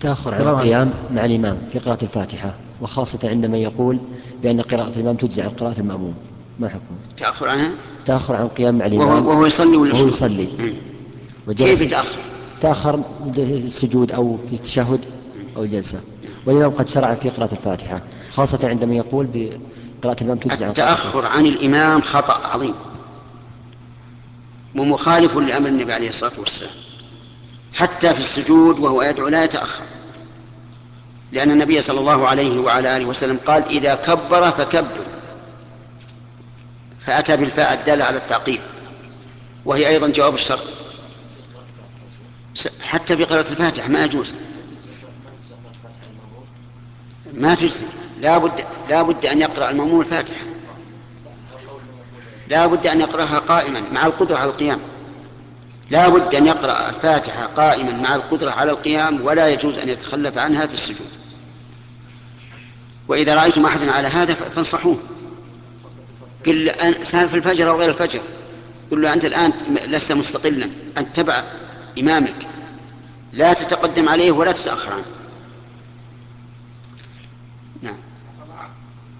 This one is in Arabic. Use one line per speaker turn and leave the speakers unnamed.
تأخر عن القيام مع الإمام في قراءة الفاتحة، وخاصة عندما يقول بأن قراءة الإمام تجزي عن قراءة المأموم، ما حكمه؟
تأخر عنها؟
تأخر عن القيام مع الإمام
وهو يصلي ولا
وهو يصلي.
كيف يتأخر؟
تأخر السجود أو في التشهد أو الجلسة، والإمام قد شرع في قراءة الفاتحة، خاصة عندما يقول بقراءة الإمام تجزي عن قراءة
التأخر عن الإمام خطأ عظيم ومخالف لأمر النبي عليه الصلاة والسلام، حتى في السجود وهو يدعو لا يتأخر، لأن النبي صلى الله عليه وعلى آله وسلم قال إذا كبر فكبر، فأتى بالفاء الدالة على التعقيب، وهي أيضا جواب الشرط. حتى في قراءة الفاتحة ما يجوز، ما تجزي، لا بد أن يقرأ المأموم الفاتحة، لا بد أن يقرأها قائما مع القدرة على القيام، لا بد أن يقرأ الفاتحة قائما مع القدرة على القيام، ولا يجوز أن يتخلف عنها في السجود. وإذا رأيتم أحدا على هذا فانصحوه، قل سهل في الفجر أو غير الفجر، قل له أنت الآن لست مستقلا، أن تتبع إمامك، لا تتقدم عليه ولا تتأخر عنه.